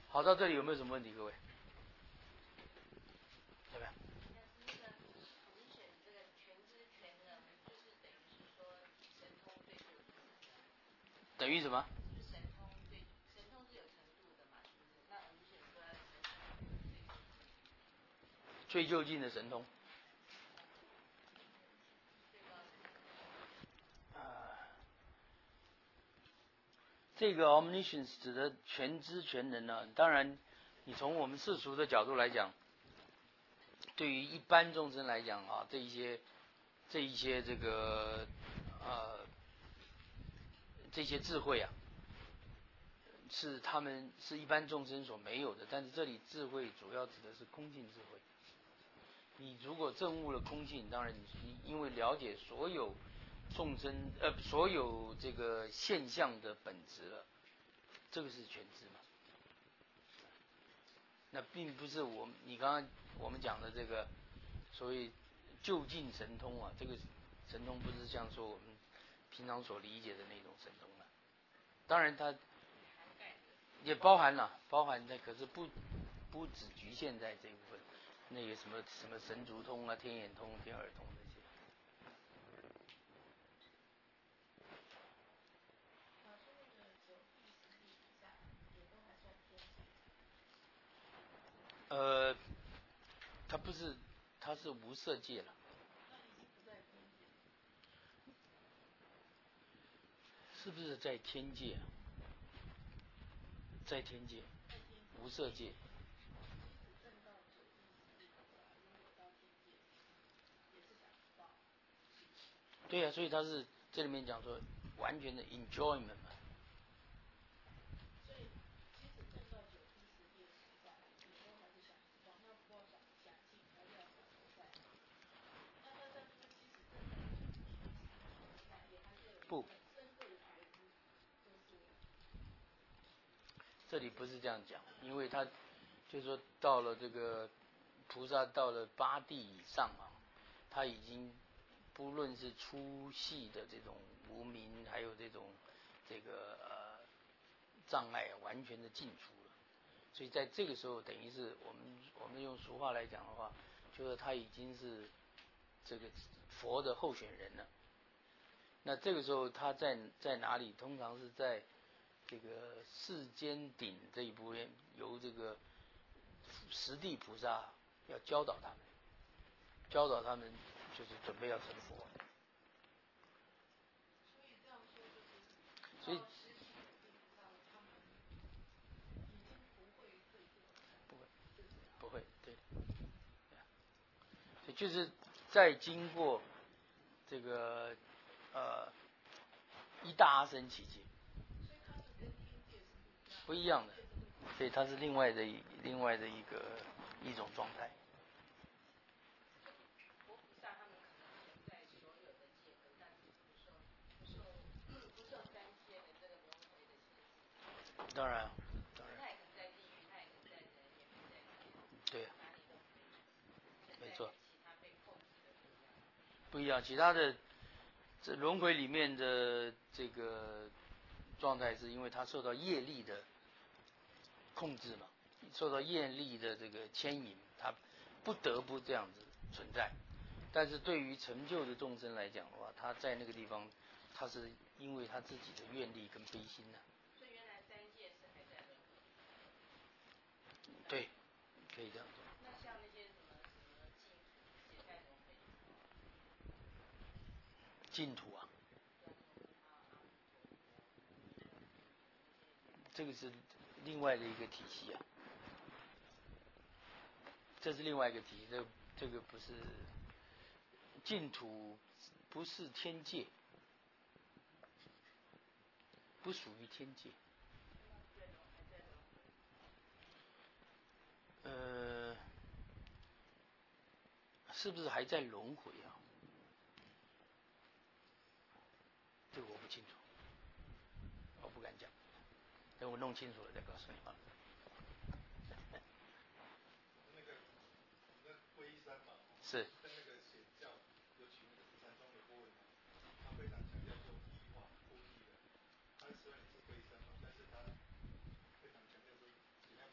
好，到这里有没有什么问题，各位？怎么样？等于什么？最就近的神通。这个 omniscience 指的全知全能呢，当然，你从我们世俗的角度来讲，对于一般众生来讲啊，这一些这个这些智慧啊，是他们是一般众生所没有的。但是这里智慧主要指的是空性智慧。你如果证悟了空性，当然你因为了解所有众生所有这个现象的本质了，这个是全知嘛。那并不是你刚刚我们讲的这个所谓就近神通啊，这个神通不是像说我们平常所理解的那种神通了。当然它也包含的，可是不只局限在这一部分。那个什么神足通啊、天眼通、天耳通这些。它不是，它是无色界了。是不是在天界啊？在天界，无色界。对啊，所以它是这里面讲说完全的 enjoyment 嘛。不，这里不是这样讲，因为他就是说到了这个菩萨到了八地以上啊，他已经不论是粗细的这种无明，还有这种这个障碍，完全的尽除了。所以在这个时候，等于是我们用俗话来讲的话，就是他已经是这个佛的候选人了。那这个时候他在哪里？通常是在这个世间顶这一部分，由这个十地菩萨要教导他们，就是准备要成佛。所以不会，对，所以就是在经过这个一大阿僧祇劫，不一样的，所以它是另外的一种状态。当然，对，没错，不一样。其他的这轮回里面的这个状态，是因为它受到业力的控制嘛，受到业力的这个牵引，它不得不这样子存在。但是对于成就的众生来讲的话，他在那个地方，他是因为他自己的愿力跟悲心呢。所以原来三界是还在轮回。对，可以这样说。那像那些什么净土、解带轮回。净土啊，这个是另外的一个体系啊，这是另外一个体系，这个不是净土，不是天界，不属于天界。是不是还在轮回啊？这个我不清楚，我不敢讲。等我弄清楚了再告诉你啊。 那个皈依三宝是。 跟那个显教，尤其那个禅宗的波纹，他非常强调说依法护地的。他虽然是皈依三宝，但是他非常强调说尽量把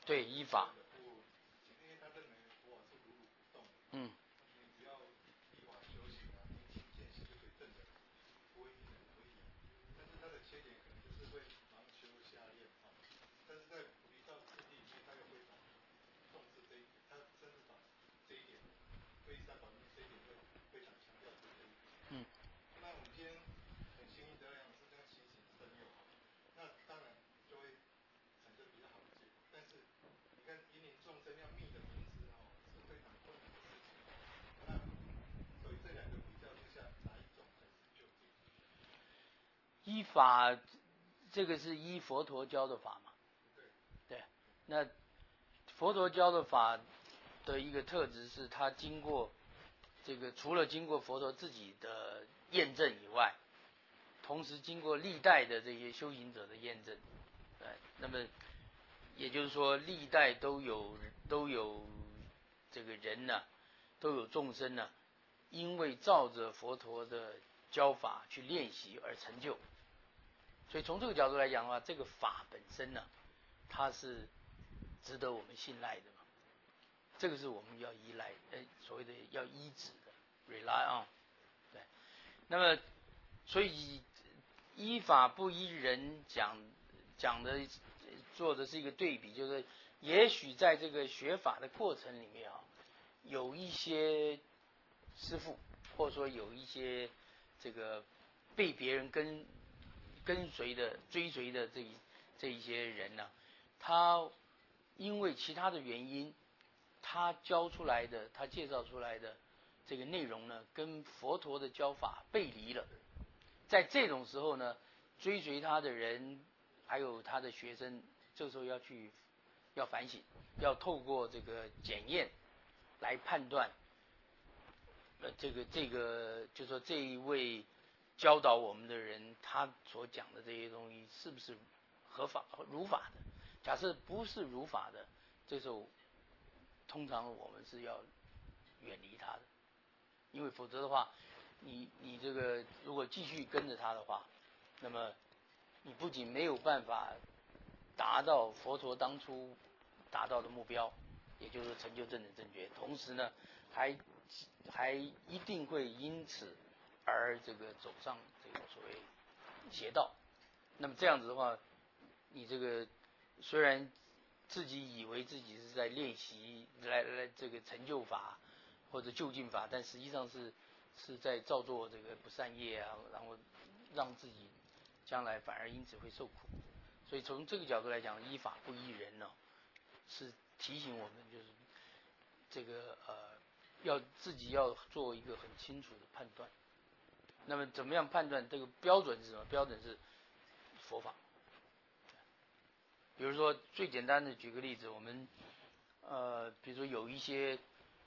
对，依法。 因为他认为佛法是如如不动， 嗯， 你只要依法修行啊，明心见性就可以证得，不会因人而异。但是他的缺点可能就是会盲修瞎练啊。但是在菩提道次第里面，他又非常重视这一点，他甚至把这一点，皈依三宝里面这一点会非常强调这一点。 嗯。 那我们今天很幸运得两师这样心行深入哈，那当然就会产生比较好的结果。但是你看引领众生要密的同时哦，是非常困难的事情。那所以这两个比较之下，哪一种才是究竟？ 依法，这个是依佛陀教的法嘛？对。那佛陀教的法的一个特质是，它经过这个除了经过佛陀自己的验证以外，同时经过历代的这些修行者的验证。那么也就是说，历代都有这个人呢，都有众生呢，因为照着佛陀的教法去练习而成就。所以从这个角度来讲的话，这个法本身呢，它是值得我们信赖的嘛。这个是我们要依赖，所谓的要依止的 ，rely on。对。那么，所以依法不依人讲的做的是一个对比，就是也许在这个学法的过程里面啊，有一些师父，或者说有一些这个被别人跟随的追随的这一些人呢，他因为其他的原因，他教出来的，他介绍出来的这个内容呢，跟佛陀的教法背离了。在这种时候呢，追随他的人还有他的学生，这时候要反省，要透过这个检验来判断，这个就说这一位教导我们的人，他所讲的这些东西是不是合法如法的？假设不是如法的，这时候通常我们是要远离他的，因为否则的话，你这个如果继续跟着他的话，那么你不仅没有办法达到佛陀当初达到的目标，也就是成就正等正觉，同时呢，还一定会因此而这个走上这个所谓邪道。那么这样子的话，你这个虽然自己以为自己是在练习来这个成就法或者就近法，但实际上是在造作这个不善业啊，然后让自己将来反而因此会受苦。所以从这个角度来讲，依法不依人呢，是提醒我们就是这个要自己要做一个很清楚的判断。那么怎么样判断？这个标准是什么？标准是佛法。比如说最简单的举个例子，我们比如说有一些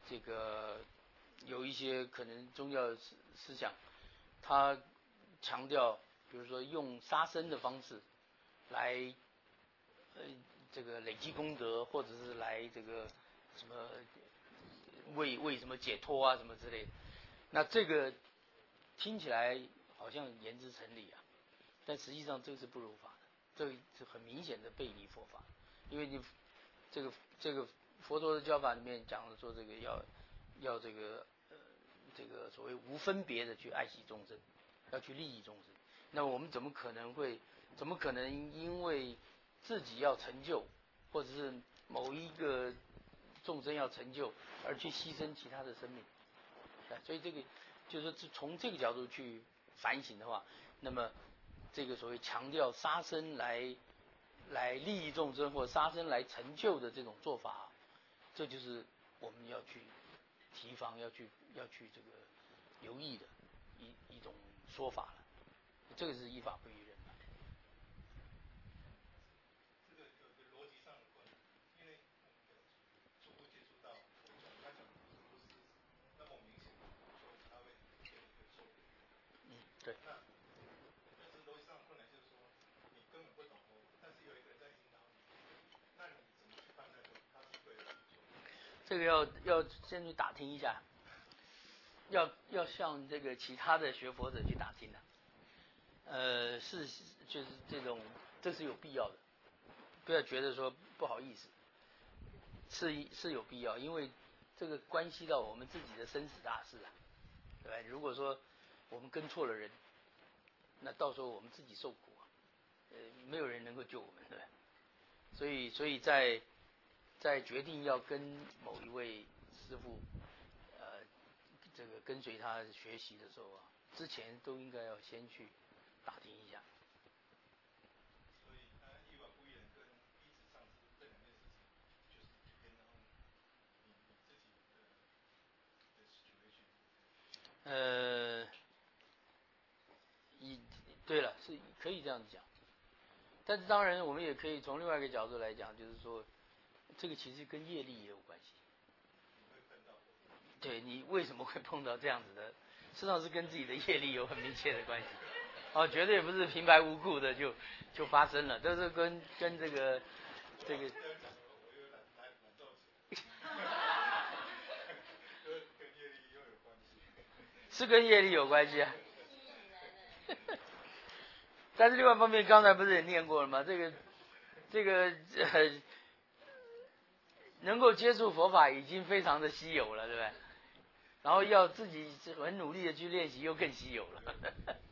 可能宗教思想，它强调，比如说用杀生的方式来这个累积功德，或者是来这个什么为什么解脱啊什么之类的。那这个听起来好像言之成理啊，但实际上这个是不如法的，这个是很明显的背离佛法。因为你这个佛陀的教法里面讲了说，这个要这个所谓无分别的去爱惜众生，要去利益众生。那我们怎么可能因为自己要成就，或者是某一个众生要成就，而去牺牲其他的生命？所以这个就是说，从这个角度去反省的话，那么这个所谓强调杀生来利益众生，或杀生来成就的这种做法，这就是我们要去提防、要去这个留意的一种说法了。这个是依法不依人的。 这个有个逻辑上的困难，因为初步接触到他讲的不是那么明显，就他会给你一个错误的原因。 对。 但是逻辑上的困难就是说，你根本不懂哦，但是有一个人在引导你，那你怎么去判断说他是对还是错？ 这个要先去打听一下，要向这个其他的学佛者去打听的。就是这是有必要的，不要觉得说不好意思。 是有必要，因为这个关系到我们自己的生死大事啊，对吧？如果说我们跟错了人，那到时候我们自己受苦啊，没有人能够救我们，对吧？所以在决定要跟某一位师父，这个跟随他学习的时候啊，之前都应该要先去打听一下。 所以一往不远跟一直上师这两件事情，就是偏到你自己的 situation。 对了，是可以这样讲。但是当然，我们也可以从另外一个角度来讲，就是说，这个其实跟业力也有关系。对，你为什么会碰到这样子的？事实上是跟自己的业力有很密切的关系。哦，绝对不是平白无故的就发生了，都是跟这个。是跟业力有关系啊。但是另外一方面，刚才不是也念过了吗？这个能够接触佛法已经非常的稀有了，对不对？然后要自己很努力的去练习，又更稀有了。